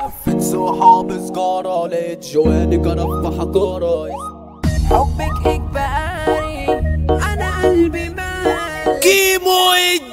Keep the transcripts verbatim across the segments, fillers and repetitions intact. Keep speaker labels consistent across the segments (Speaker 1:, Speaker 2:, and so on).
Speaker 1: لفت صحاب سجارة لقيت جواني كرف حجارة.
Speaker 2: حبك اجباري انا قلبي مال
Speaker 1: كيمو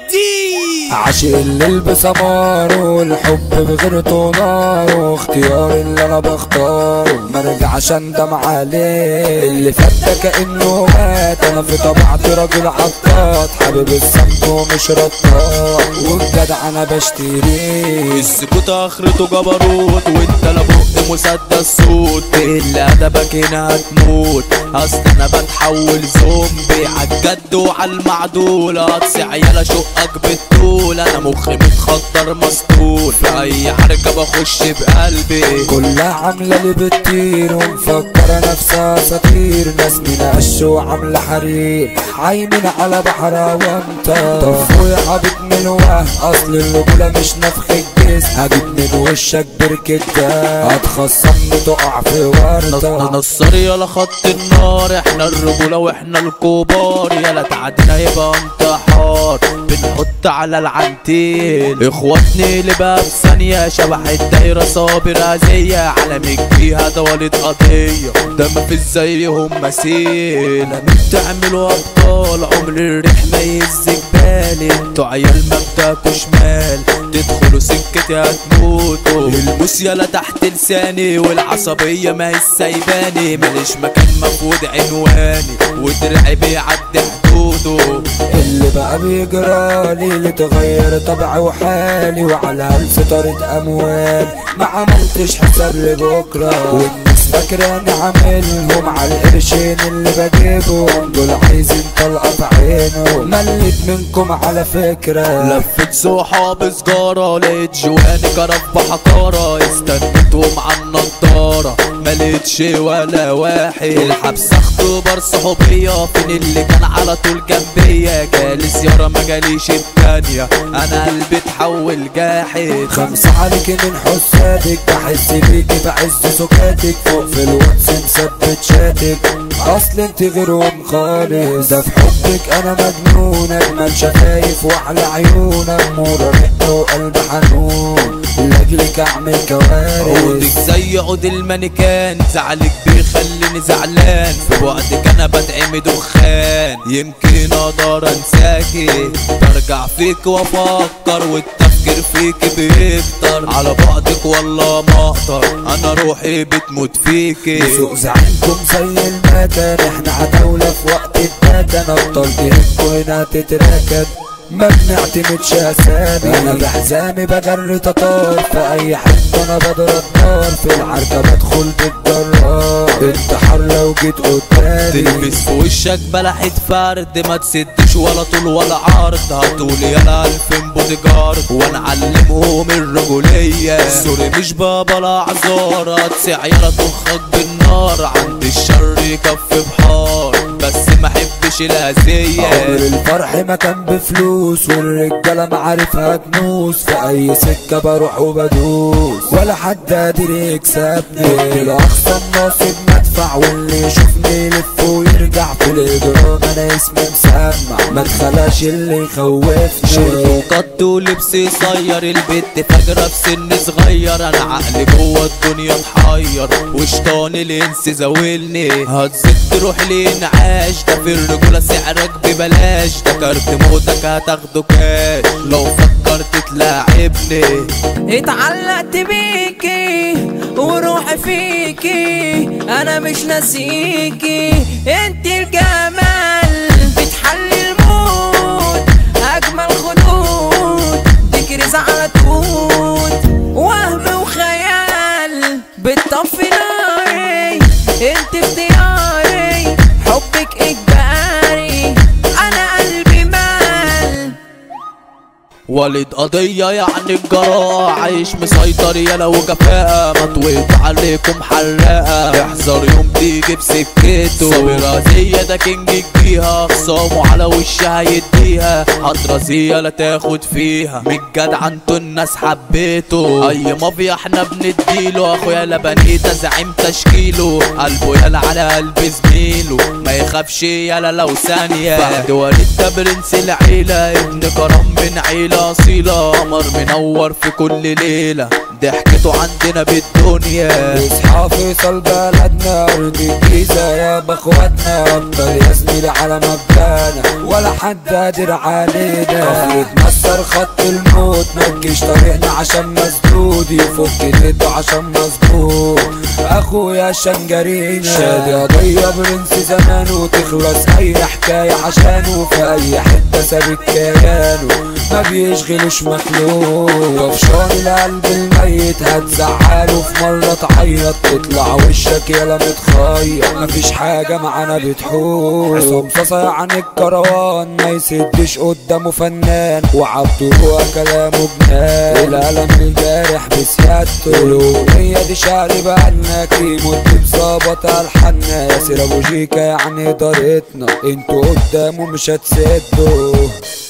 Speaker 1: الدين
Speaker 3: عاشق الليل بسماره والحب بغيرته ناره، اختيار اللي انا بختاره مرجعش اندم عليه. اللي فات ده كأنه مات، انا في طبيعتي راجل عطاط حابب الصمت ومش رطاط، والجدع انا بشتريه.
Speaker 1: السكوت اخرته جبروت وانت لا بق مسدس صوت، اللي ادبك هنا هتموت اصل انا بتحول زومبي عالجد وعالمعدول. اقصي عيال اشقك بالطول، انا مخي متخدر مسطول في اي حركه بخش بقلبي.
Speaker 3: كلها عامله اللي بتطير ومفكره نفسها اساطير، ناس من قش وعامله حرير عايمين على بحر وانت. طفوا يا حبيب من الوهم، اصل الرجوله مش نفخ الجسم، هجيب من وشك بركه هتخصمني تقع في ورطه.
Speaker 1: نصر يلا خط النار، احنا الرجوله واحنا الكبار، يلا تعدينا يبقى انتحار بنحط على العنتيل. اخواتني اللي بقى بثانيه شبح الدايره صابر اذيه، عالمك فيها ده ولد قضيه ده مفيش زيهم مثيل. انا بتعملوا ابطال عمر الريح ما يهز جبالي، انتوا عيال ما بتاكوا شمال تدخلوا سكتي هتموتوا. البوس يلا تحت لساني والعصبيه ما هي سايباني، ماليش مكان مفقود عنواني ودرعي بيعدي حدوده.
Speaker 3: اللي بقى بيجرالي اللي تغير طبعي وحالي، وعلى ألف طريقة أموال ما عملتش حساب لبكرة، والناس فاكراني عاملهم على القرشين اللي بجيبهم، دول عايزين طلقة في عينه. مليت منكم على فكرة،
Speaker 1: لفت صحاب سجارة لقيت جواني كرف بحجارة، استنيتهم عالنضارة ملقتش ولا واحد. الحبس اختبار صحوبية، فين اللي كان على طول جنبيا جالس يارا ما جاليش التانية، انا قلبي اتحول جاحد.
Speaker 3: خمسة عليك من حسابك، بحس بيكي بعز سكاتك، فوق في الواتس مثبت شاتك، اصل انت غيرهم خالص. ده في حبك انا مجنون، اجمل شفايف واحلى عيون، اموره رقه وقلب حنون، لاجلك اعمل كوارث.
Speaker 1: عودك زي عود المانيكان، زعلك بيخليني زعلان، في وقتك انا بدعمي دخان، يمكن اقدر انساكي برجع فيك وافكر والتفكير فيك بيكتر، على بعدك والله ما اقدر انا روحي بتموت فيكي.
Speaker 3: سوق زعيمكم زي المكان، احنا عتاولة في وقت الدكن، ابطال جهتكوا هنا تتراكب ما بنعتمدش اسامي. انا بحزامي بجري تطار في اي حته، انا بضرب نار في العركه بدخل بالجرار، انتحار لو جيت قدامي.
Speaker 1: تلبس في وشك بلحة فرد، ما تسدش ولا طول ولا عرض، هتقول يلا الفين بودي جارد وانا علمهم الرجوليه. سوري مش بابا لا اعذار، هتسع يلا تخك بالنار، عند الشر يكفي بحار بس ما حبش الاذيه.
Speaker 3: عمر الفرح ما كان بفلوس، والرجاله معارفها كنوس، في اي سكه بروح وبدوس ولا حد قادر يكسبني. الاقصى الناصب مدفع، واللي يشوفني يلف ويرجع في الاجرام، انا اسمي مسمع ما تخلاش اللي يخوفني.
Speaker 1: شرب وقط ولبس يصير، البت فجرة في سن صغير، انا عقلي جوه الدنيا اتحير، وشطان الانس زاولني، هتزيد تروح لينعاش، ده في الرجولة سعرك ببلاش، ده كارت موتك هتاخده كاش لو فكرت تلاعبني.
Speaker 2: اتعلقت بيكي وروحي فيكي، انا مش ناسيكي، انت الجمال بتحلي الموت، اجمل خدود تكرز على توت، وهم وخيال بتطفي ناري، انت اختياري حبك اجباري انا قلبي مال.
Speaker 1: ولد قضية يعني الجراء، عايش مسيطر يلا وجفاء، مطويت عليكم حراقة، احذر يوم تيجي بسكته. صابر أذية ده كينج يجيها، خصامه على وشها يديها، هترازية لا تاخد فيها، من جدع انتوا الناس حبيته. اي مافيا احنا بنديله، اخويا لبنيته زعيم تشكيله، قلبه يلا على قلب زميله، ما يخافش يلا لو ثانية. بعد وليد ده برنس العيلة، ابن كرم من عيلة أصيلة، قمر منور في كل ليلة، ضحكته عندنا بالدنيا.
Speaker 3: اصحى فيصل بلدنا ارض الجيزة يا باخواتنا، افضل يا زميلي على مبدانا ولا حد قادر علينا. يتمسر خط الموت متجيش طريقنا عشان مسدود، يفك ايده عشان مظبوط اخويا شنجرينا. شادي قضية برنس زمانه وتخلص اي حكاية عشانه، في اي حتة ثابت كيانه ما بيشغلوش مخلوق. طفشان القلب الميت هتزعله في مرة تعيط، تطلع وشك يالا متخيط مفيش حاجة معانا بتحول. عصام صاصا عن الكروان ما يسدش قدامه فنان، وعبده هو كلامه جنان. القلم الجارح بسيادته، الأغنية دي شعر بقالنا كيمو بظبط ألحاننا. ياسر أبو جيكا يعني طريقتنا، انتوا قدامه مش هتسدوا.